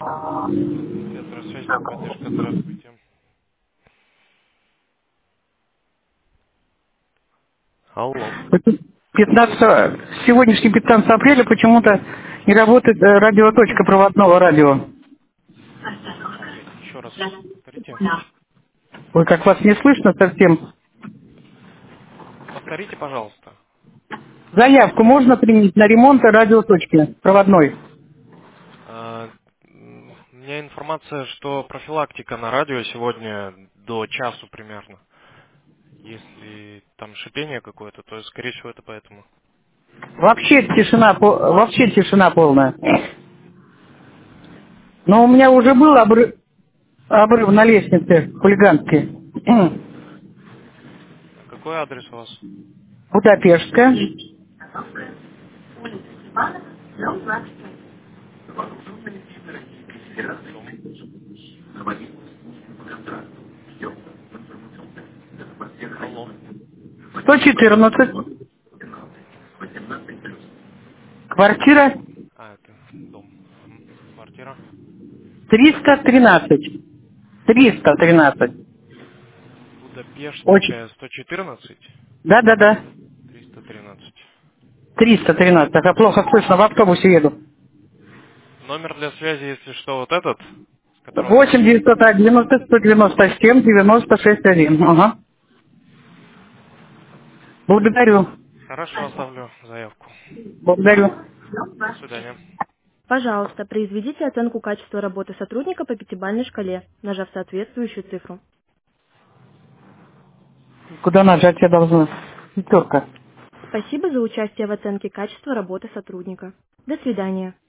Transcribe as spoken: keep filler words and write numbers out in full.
Центр связи и поддержка, здравствуйте. Алло. пятнадцатого сегодняшний пятнадцатого апреля почему-то не работает э, радиоточка проводного радио. Опять, еще раз повторите. Ой, как вас не слышно совсем. Повторите, пожалуйста. Заявку можно принять на ремонт радиоточки проводной? А, м, У меня информация, что профилактика на радио сегодня до часу примерно. Если там шипение какое-то, то, скорее всего, это поэтому. Вообще тишина, по- вообще тишина полная. Но у меня уже был обрыв, обрыв на лестнице хулиганский. А какой адрес у вас? Будапештская. Дом. Алло. сто четырнадцать. Квартира А, это дом. Мгм. Квартира. триста тринадцать. триста тринадцать. Очень. Будапештская, сто четырнадцать. Да-да-да. триста тринадцать. триста тринадцать. Так, а плохо слышно, в автобусе еду. Номер для связи, если что, вот этот, с которого восемь звонили. девятьсот одиннадцать сто девяносто семь девяносто шесть один. Ага. Благодарю. Хорошо, оставлю заявку. Благодарю. До свидания. Пожалуйста, произведите оценку качества работы сотрудника по пятибалльной шкале, нажав соответствующую цифру. Куда нажать я должна? Пятерка. Спасибо за участие в оценке качества работы сотрудника. До свидания.